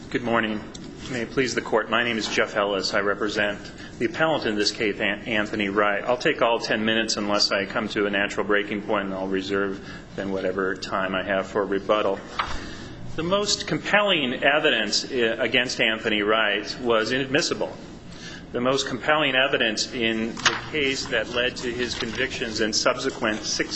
Good morning. May it please the Court, my name is Jeff Ellis. I represent the appellant in this case, Anthony Wright. I'll take all 10 minutes unless I come to a natural breaking point, and I'll reserve then whatever time I have for rebuttal. The most compelling evidence against Anthony Wright was inadmissible. The most compelling evidence in the case that led to his convictions and subsequent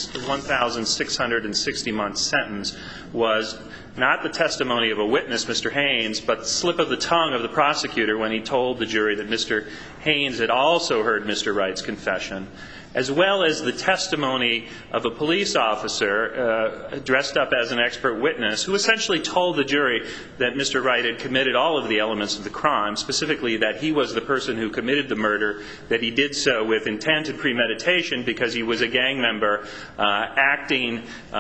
1,660-month sentence was not the testimony of a witness, Mr. Haynes, but the slip of the tongue of the prosecutor when he told the jury that Mr. Haynes had also heard Mr. Wright's confession, as well as the testimony of a police officer dressed up as an expert witness who essentially told the jury that Mr. Wright had committed all of the elements of the crime, specifically that he was the person who committed the murder, that he did so with intent and premeditation because he was a gang member acting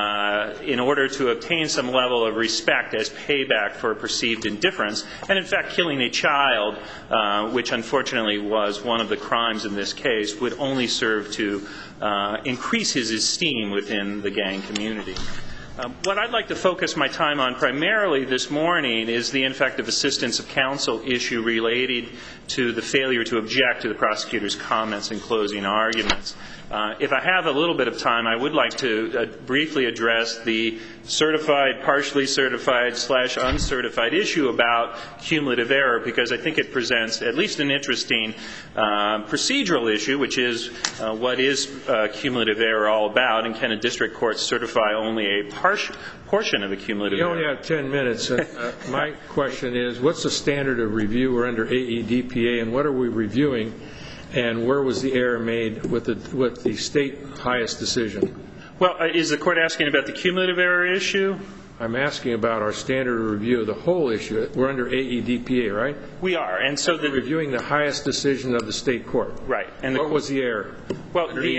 in order to obtain some level of respect as payback for perceived indifference, and in fact killing a child, which unfortunately was one of the crimes in this case, would only serve to increase his esteem within the gang community. What I'd like to focus my time on primarily this morning is the ineffective assistance of counsel issue related to the failure to object to the prosecutor's comments and closing arguments. If I have a little bit of time, I would like to briefly address the certified, partially certified / uncertified issue about cumulative error, because I think it presents at least an interesting procedural issue, which is what is cumulative error all about, and can a district court certify only a portion of a cumulative error? You only have 10 minutes. My question is, what's the standard of review? We're under AEDPA, and what are we reviewing? And where was the error made with the state highest decision? Well, is the court asking about the cumulative error issue? I'm asking about our standard of review of the whole issue. We're under AEDPA, right? We are, and so we're reviewing the highest decision of the state court. Right. And what was the error? Well, the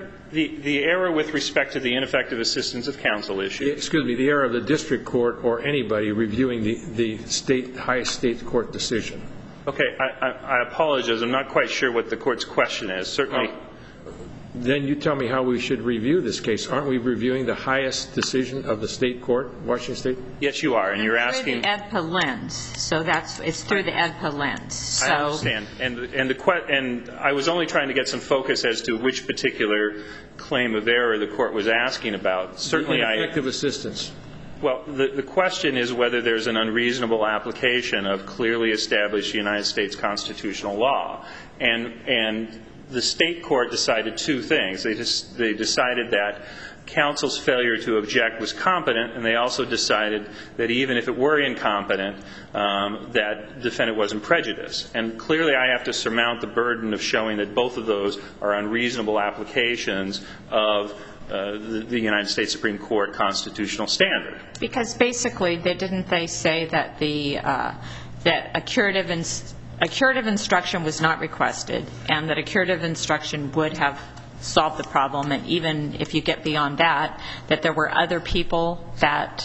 error with respect to the ineffective assistance of counsel issue. Excuse me, the error of the district court or anybody reviewing the highest state court decision. Okay, I apologize. I'm not quite sure what the court's question is. Certainly. Then you tell me how we should review this case. Aren't we reviewing the highest decision of the state court, Washington State? Yes, you are, and you're asking. Through the AEDPA lens, so it's through the AEDPA lens. So. I understand, and I was only trying to get some focus as to which particular claim of error the court was asking about. Certainly, the ineffective assistance. Well, the question is whether there's an unreasonable application of clearly established United States constitutional law. And the state court decided two things. They decided that counsel's failure to object was competent, and they also decided that even if it were incompetent, that defendant wasn't prejudiced. And clearly I have to surmount the burden of showing that both of those are unreasonable applications of the United States Supreme Court constitutional standard. Because basically, didn't they say that that a curative instruction was not requested, and that a curative instruction would have solved the problem, and even if you get beyond that there were other people that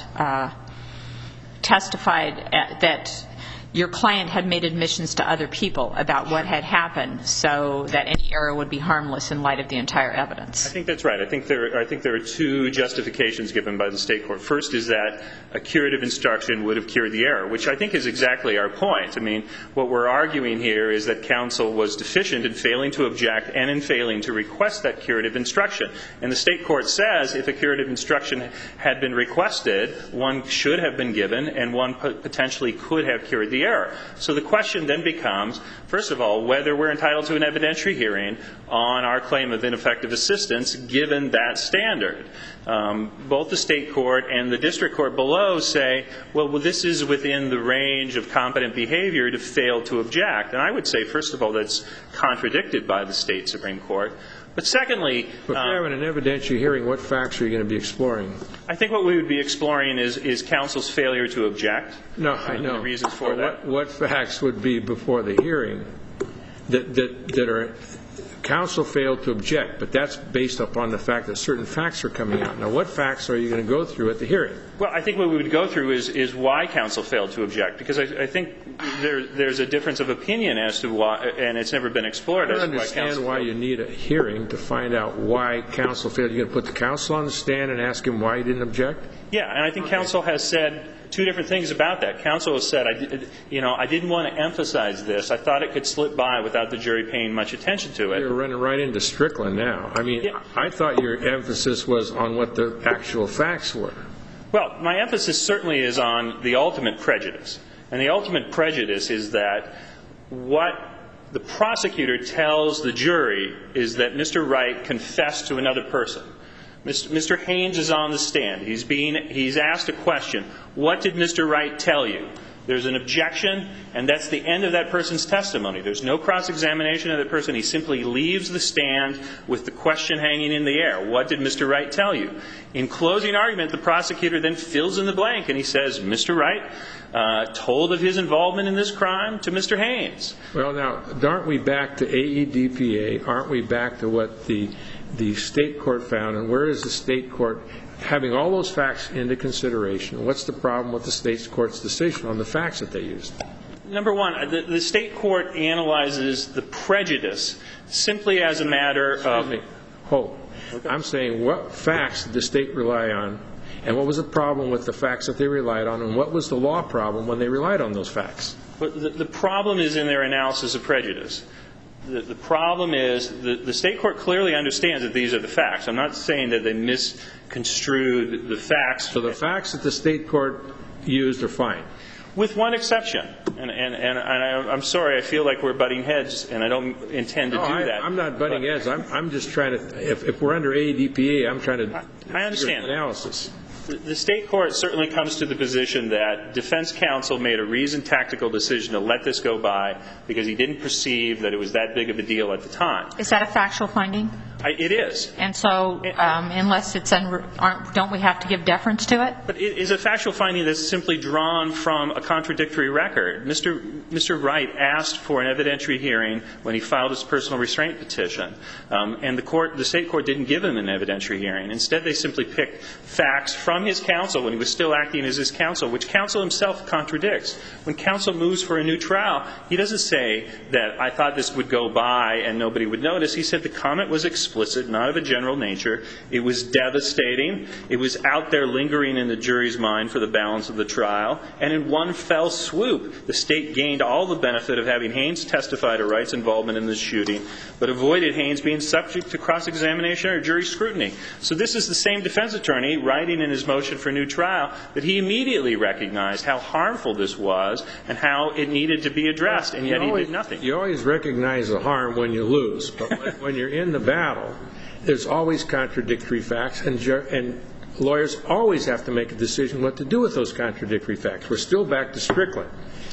testified that your client had made admissions to other people about what had happened, so that any error would be harmless in light of the entire evidence? I think that's right. I think there are two justifications given by the state court. First is that a curative instruction would have cured the error, which I think is exactly our point. I mean, what we're arguing here is that counsel was deficient in failing to object and in failing to request that curative instruction. And the state court says if a curative instruction had been requested, one should have been given, and one potentially could have cured the error. So the question then becomes, first of all, whether we're entitled to an evidentiary hearing on our claim of ineffective assistance given that standard. Both the state court and the district court below say, well, this is within the range of competent behavior to fail to object. And I would say, first of all, that's contradicted by the state Supreme Court. But secondly... If you're having an evidentiary hearing, what facts are you going to be exploring? I think what we would be exploring is counsel's failure to object. No, I know. The reasons for that. What facts would be before the hearing that are... Counsel failed to object, but that's based upon the fact that certain facts are coming out. Now, what facts are you going to go through at the hearing? Well, I think what we would go through is why counsel failed to object, because I think there's a difference of opinion as to why, and it's never been explored. I don't understand why you need a hearing to find out why counsel failed. You're going to put the counsel on the stand and ask him why he didn't object? Yeah, and I think counsel has said two different things about that. Counsel has said, I didn't want to emphasize this. I thought it could slip by without the jury paying much attention to it. You're running right into Strickland now. I mean, yeah. I thought your emphasis was on what the actual facts were. Well, my emphasis certainly is on the ultimate prejudice. And the ultimate prejudice is that what the prosecutor tells the jury is that Mr. Wright confessed to another person. Mr. Haynes is on the stand. He's asked a question. What did Mr. Wright tell you? There's an objection, and that's the end of that person's testimony. There's no cross-examination of that person. He simply leaves the stand with the question hanging in the air. What did Mr. Wright tell you? In closing argument, the prosecutor then fills in the blank, and he says, Mr. Wright told of his involvement in this crime to Mr. Haynes. Well, now, aren't we back to AEDPA? Aren't we back to what the state court found? And where is the state court having all those facts into consideration? What's the problem with the state court's decision on the facts that they used? Number one, the state court analyzes the prejudice simply as a matter of... Excuse me. Hold. Okay. I'm saying what facts did the state rely on, and what was the problem with the facts that they relied on, and what was the law problem when they relied on those facts? But the problem is in their analysis of prejudice. The problem is the state court clearly understands that these are the facts. I'm not saying that they misconstrued the facts. So the facts that the state court used are fine? With one exception. And I'm sorry, I feel like we're butting heads, and I don't intend to do that. I'm not butting heads. I'm just trying to, if we're under AEDPA, I'm trying to I understand do analysis. The state court certainly comes to the position that defense counsel made a reasoned tactical decision to let this go by because he didn't perceive that it was that big of a deal at the time. Is that a factual finding? It is. And so unless it's don't we have to give deference to it? But it is a factual finding that's simply drawn from a contradictory record. Mr. Wright asked for an evidentiary hearing when he filed his personal restraint petition. And the state court didn't give him an evidentiary hearing. Instead, they simply picked facts from his counsel when he was still acting as his counsel, which counsel himself contradicts. When counsel moves for a new trial, he doesn't say that I thought this would go by and nobody would notice. He said the comment was explicit, not of a general nature. It was devastating. It was out there lingering in the jury's mind for the balance of the trial. And in one fell swoop, the state gained all the benefit of having Haynes testify to Wright's involvement in this shooting, but avoided Haynes being subject to cross-examination or jury scrutiny. So this is the same defense attorney writing in his motion for new trial that he immediately recognized how harmful this was and how it needed to be addressed, and yet he did nothing. You always recognize the harm when you lose, but when you're in the battle, there's always contradictory facts, and lawyers always have to make a decision what to do with those contradictory facts. We're still back to Strickland.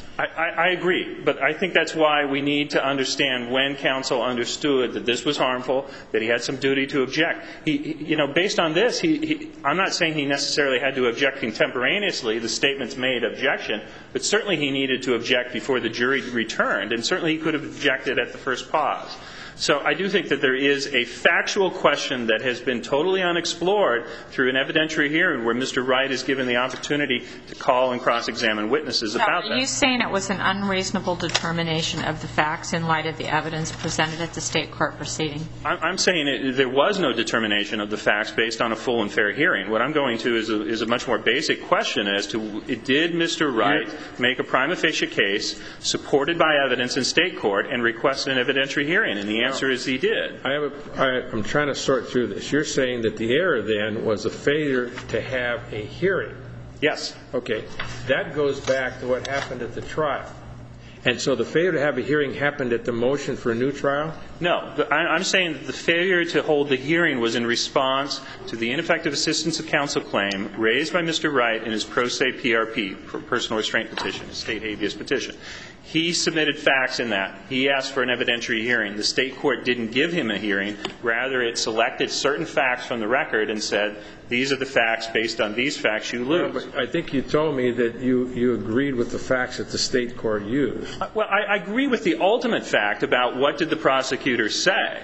I agree, but I think that's why we need to understand when counsel understood that this was harmful, that he had some duty to object. Based on this, I'm not saying he necessarily had to object contemporaneously, the statements made objection, but certainly he needed to object before the jury returned, and certainly he could have objected at the first pause. So I do think that there is a factual question that has been totally unexplored through an evidentiary hearing where Mr. Wright is given the opportunity to call and cross-examine witnesses about that. Are you saying it was an unreasonable determination of the facts in light of the evidence presented at the state court proceeding? I'm saying there was no determination of the facts based on a full and fair hearing. What I'm going to is a much more basic question as to did Mr. Wright make a prima facie case supported by evidence in state court and request an evidentiary hearing? And the answer is he did. I'm trying to sort through this. You're saying that the error then was a failure to have a hearing. Yes. Okay. That goes back to what happened at the trial. And so the failure to have a hearing happened at the motion for a new trial? No. I'm saying that the failure to hold the hearing was in response to the ineffective assistance of counsel claim raised by Mr. Wright in his pro se PRP, personal restraint petition, state habeas petition. He submitted facts in that. He asked for an evidentiary hearing. The state court didn't give him a hearing. Rather, it selected certain facts from the record and said, these are the facts. Based on these facts, you lose. Well, but I think you told me that you agreed with the facts that the state court used. Well, I agree with the ultimate fact about what did the prosecutor say.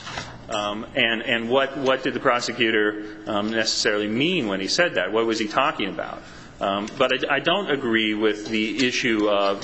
And what did the prosecutor necessarily mean when he said that? What was he talking about? But I don't agree with the issue of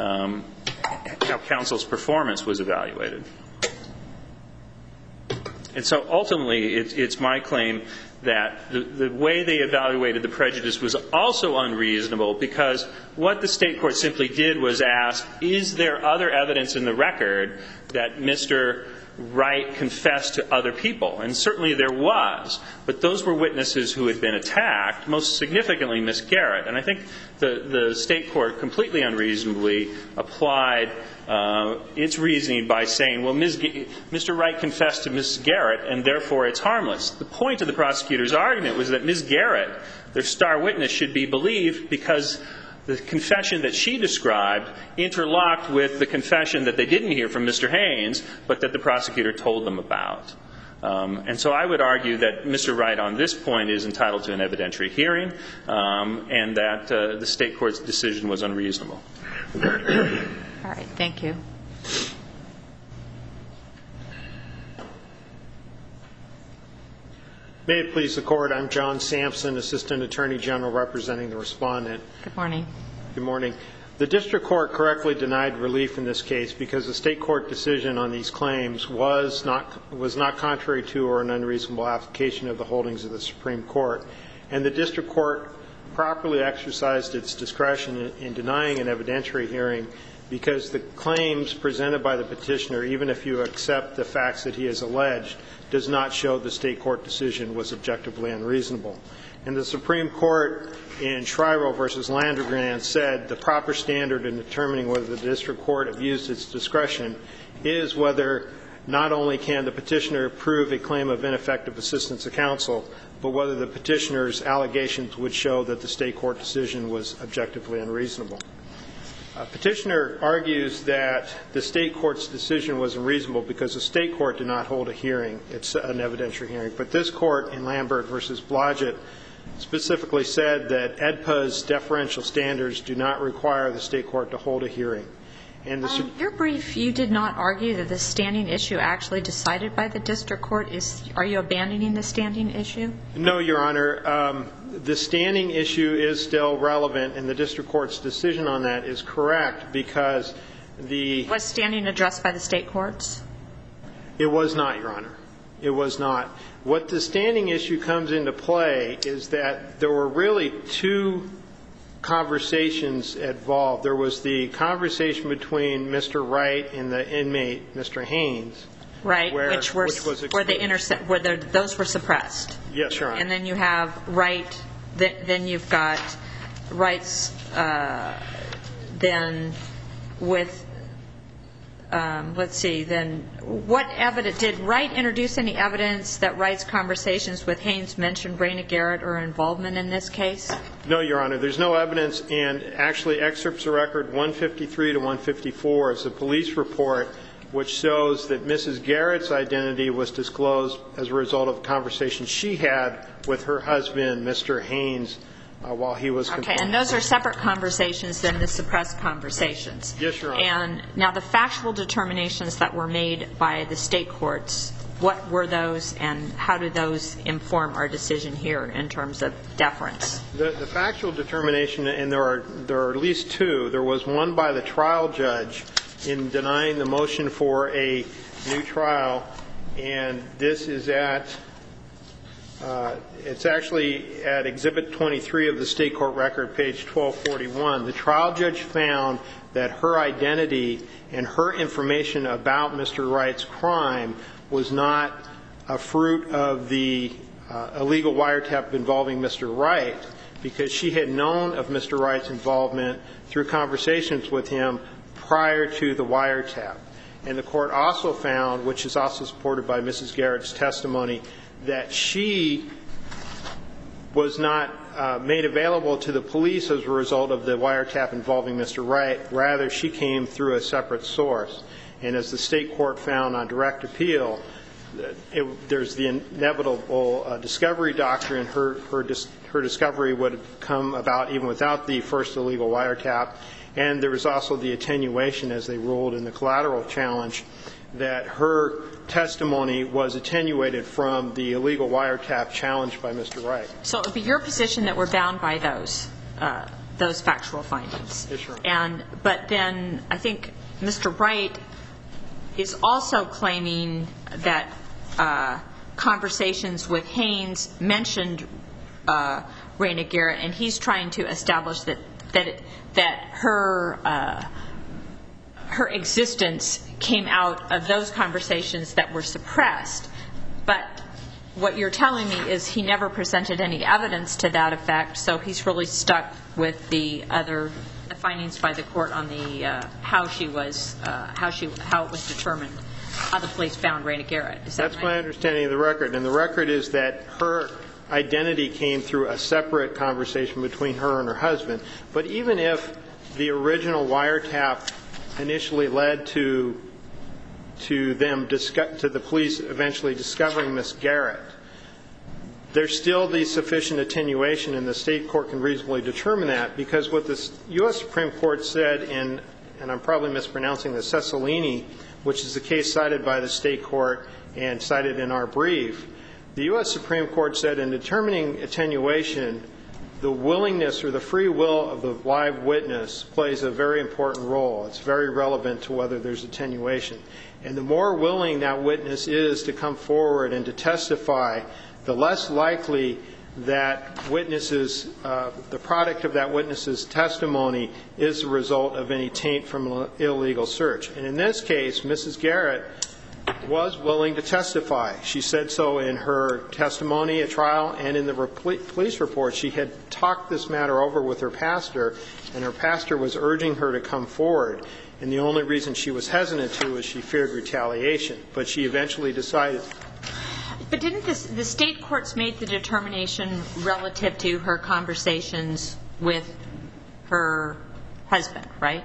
how counsel's performance was evaluated. And so ultimately, it's my claim that the way they evaluated the prejudice was also unreasonable, because what the state court simply did was ask, is there other evidence in the record that Mr. Wright confessed to other people? And certainly there was, but those were witnesses who had been attacked, most significantly Miss Garrett. And I think the state court completely unreasonably applied its reasoning by saying, well, Mr. Wright confessed to Miss Garrett, and therefore it's harmless. The point of the prosecutor's argument was that Miss Garrett, their star witness, should be believed because the confession that she described interlocked with the confession that they didn't hear from Mr. Haynes, but that the prosecutor told them about. And so I would argue that Mr. Wright on this point is entitled to an evidentiary hearing, and that the state court's decision was unreasonable. All right, thank you. May it please the Court, I'm John Sampson, Assistant Attorney General representing the respondent. Good morning. Good morning. The district court correctly denied relief in this case because the state court decision on these claims was not contrary to or an unreasonable application of the holdings of the Supreme Court. And the district court properly exercised its discretion in denying an evidentiary hearing because the claims presented by the petitioner, even if you accept the facts that he has alleged, does not show the state court decision was objectively unreasonable. And the Supreme Court in Shryo v. Landergrand said the proper standard in determining whether the district court abused its discretion is whether not only can the petitioner prove a claim of ineffective assistance of counsel, but whether the petitioner's allegations would show that the state court decision was objectively unreasonable. Petitioner argues that the state court's decision was unreasonable because the state court did not hold a hearing. It's an evidentiary hearing. But this court in Lambert v. Blodgett specifically said that AEDPA's deferential standards do not require the state court to hold a hearing. And your brief, you did not argue that the standing issue actually decided by the district court. Are you abandoning the standing issue? No, Your Honor. The standing issue is still relevant, and the district court's decision on that is correct because Was standing addressed by the state courts? It was not, Your Honor. It was not. What the standing issue comes into play is that there were really two conversations involved. There was the conversation between Mr. Wright and the inmate, Mr. Haynes. Right, those were suppressed. Yes, Your Honor. And then you have Wright, then you've got Wright's, then with, let's see, then what evidence, did Wright introduce any evidence that Wright's conversations with Haynes mentioned Raina Garrett or involvement in this case? No, Your Honor. There's no evidence, and actually excerpts of record 153 to 154 is a police report which shows that Mrs. Garrett's identity was disclosed as a result of a conversation she had with her husband, Mr. Haynes, while he was confined. Okay, and those are separate conversations than the suppressed conversations. Yes, Your Honor. And now the factual determinations that were made by the state courts, what were those and how do those inform our decision here in terms of deference? The factual determination, and there are at least two. There was one by the trial judge in denying the motion for a new trial, and this is at, it's actually at Exhibit 23 of the state court record, page 1241. The trial judge found that her identity and her information about Mr. Wright's crime was not a fruit of the illegal wiretap involving Mr. Wright, because she had known of Mr. Wright's involvement through conversations with him prior to the wiretap. And the court also found, which is also supported by Mrs. Garrett's testimony, that she was not made available to the police as a result of the wiretap involving Mr. Wright. Rather, she came through a separate source. And as the state court found on direct appeal, there's the inevitable discovery doctrine. Her discovery would have come about even without the first illegal wiretap. And there was also the attenuation, as they ruled in the collateral challenge, that her testimony was attenuated from the illegal wiretap challenged by Mr. Wright. So it would be your position that we're bound by those factual findings? Yes, Your Honor. But then I think Mr. Wright is also claiming that conversations with Haynes mentioned Raina Garrett, and he's trying to establish that her existence came out of those conversations that were suppressed. But what you're telling me is he never presented any evidence to that effect, so he's really stuck with the findings by the court on the how it was determined, how the police found Raina Garrett. Is that That's right? my understanding of the record, and the record is that her identity came through a separate conversation between her and her husband. But even if the original wiretap initially led to the police eventually discovering Miss Garrett, there's still the sufficient attenuation, and the state court can reasonably determine that, because what the U.S. Supreme Court said in, and I'm probably mispronouncing this, Cecilini, which is the case cited by the state court and cited in our brief, the U.S. Supreme Court said in determining attenuation, the willingness or the free will of the live witness plays a very important role. It's very relevant to whether there's attenuation. And the more willing that witness is to come forward and to testify, the less likely that the product of that witness's testimony is the result of any taint from an illegal search. And in this case, Mrs. Garrett was willing to testify. She said so in her testimony at trial, and in the police report. She had talked this matter over with her pastor, and her pastor was urging her to come forward. And the only reason she was hesitant to was she feared retaliation. But she eventually decided. But didn't the state courts make the determination relative to her conversations with her husband, right?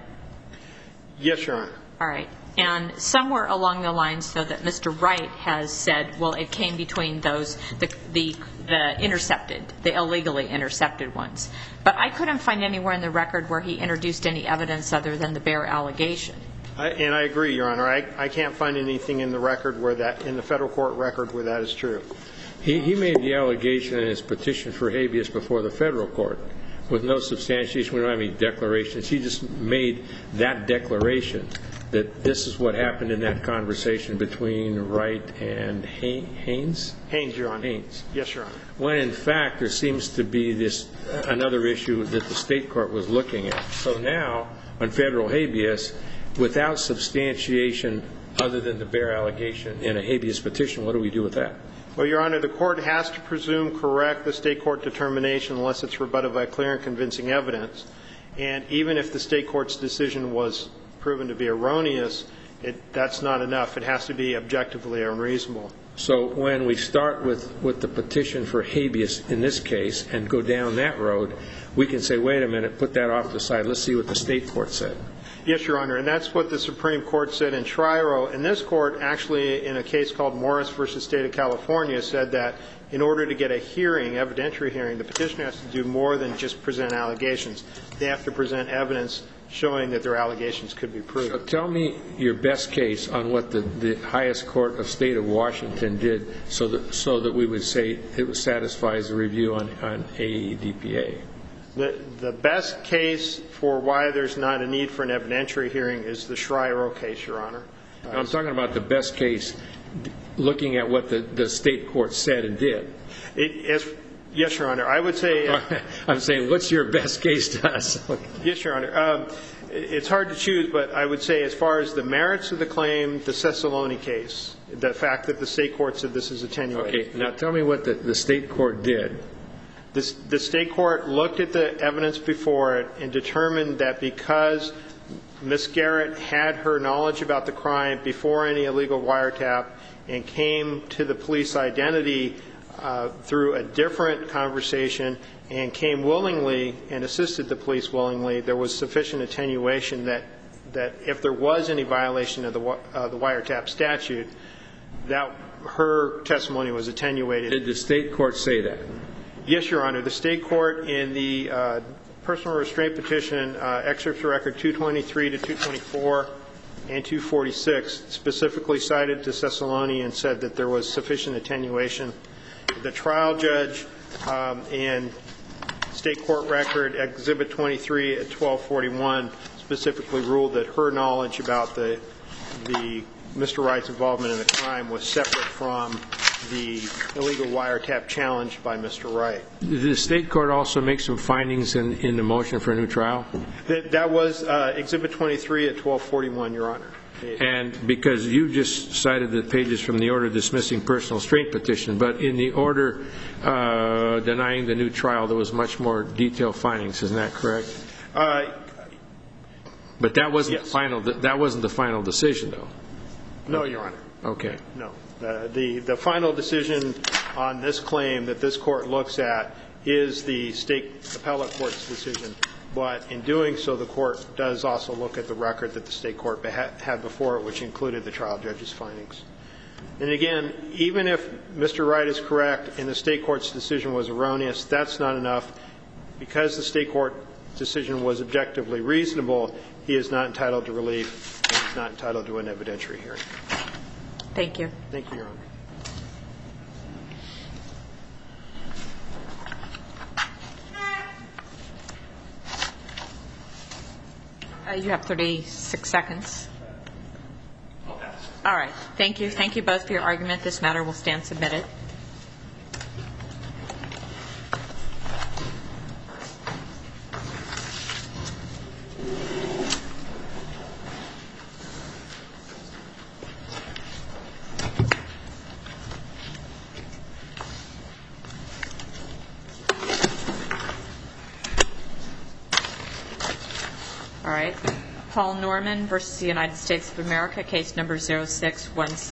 Yes, Your Honor. All right. And somewhere along the lines, so that Mr. Wright has said, well, it came between those, the intercepted, the illegally intercepted ones. But I couldn't find anywhere in the record where he introduced any evidence other than the bare allegation. And I agree, Your Honor. I can't find anything in the record where that, in the federal court record, where that is true. He made the allegation in his petition for habeas before the federal court with no substantiation. We don't have any declarations. He just made that declaration that this is what happened in that conversation between Wright and Haynes? Haynes, Your Honor. Haynes. Yes, Your Honor. When, in fact, there seems to be another issue that the state court was looking at. So now, on federal habeas, without substantiation other than the bare allegation in a habeas petition, what do we do with that? Well, Your Honor, the court has to presume correct the state court determination unless it's rebutted by clear and convincing evidence. And even if the state court's decision was proven to be erroneous, that's not enough. It has to be objectively unreasonable. So when we start with the petition for habeas in this case and go down that road, we can say, wait a minute, put that off to the side. Let's see what the state court said. Yes, Your Honor, and that's what the Supreme Court said in Triro. And this court, actually, in a case called Morris v. State of California, said that in order to get a hearing, evidentiary hearing, the petitioner has to do more than just present allegations. They have to present evidence showing that their allegations could be proven. So tell me your best case on what the highest court of state of Washington did so that we would say it satisfies the review on AEDPA. The best case for why there's not a need for an evidentiary hearing is the Triro case, Your Honor. I'm talking about the best case looking at what the state court said and did. Yes, Your Honor. I would say... I'm saying, what's your best case to us? Yes, Your Honor. It's hard to choose, but I would say as far as the merits of the claim, the Ceciloni case, the fact that the state court said this is attenuated. Okay. Now tell me what the state court did. The state court looked at the evidence before it and determined that because Ms. Garrett had her knowledge about the crime before any illegal wiretap and came to the police identity through a different conversation and came willingly and assisted the police willingly, there was sufficient attenuation that if there was any violation of the wiretap statute, that her testimony was attenuated. Did the state court say that? Yes, Your Honor. The state court in the personal restraint petition, excerpts of record 223 to 224 and 246, specifically cited to Ceciloni and said that there was sufficient attenuation. The trial judge in state court record, Exhibit 23 at 1241, specifically ruled that her knowledge about the Mr. Wright's involvement in the crime was separate from the illegal wiretap challenged by Mr. Wright. Did the state court also make some findings in the motion for a new trial? That was Exhibit 23 at 1241, Your Honor. And because you just cited the pages from the order dismissing personal restraint petition, but in the order denying the new trial, there was much more detailed findings. Isn't that correct? But that wasn't yes. That wasn't the final decision, though. No, Your Honor. Okay. No. The final decision on this claim that this court looks at is the state appellate court's decision. But in doing so, the court does also look at the record that the state court had before it, which included the trial judge's findings. And again, even if Mr. Wright is correct and the state court's decision was erroneous, that's not enough. Because the state court decision was objectively reasonable, he is not entitled to relief and he's not entitled to an evidentiary hearing. Thank you. Thank you, Your Honor. You have 36 seconds. All right. Thank you. Thank you both for your argument. This matter will stand submitted. All right. Paul Norman versus the United States of America, case number 0616.